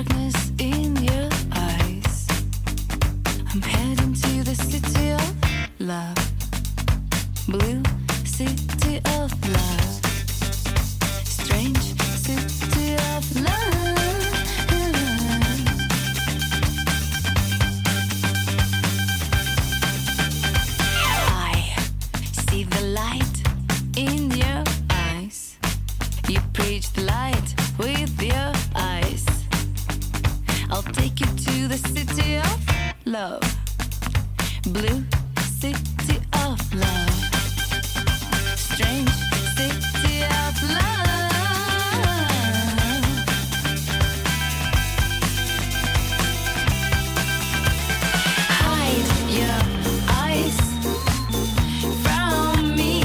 darkness in your eyes. I'm heading to the city of love. Blue city of love. Strange city of love. I see the light in your eyes. You preach the light with your eyes. I'll take you to the city of love. Blue city of love. Strange city of love. Hide your eyes from me.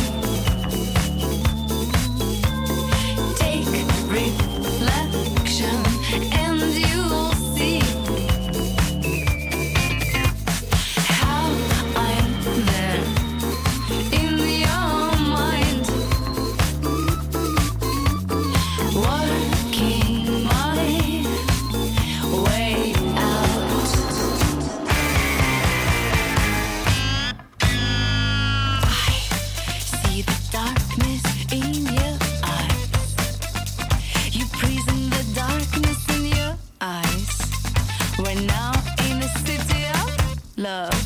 Take reflection and you'll see how I'm there in your mind, working my way out. I see the darkness in your eyes. You prison the darkness in your eyes. We're now in the city of love.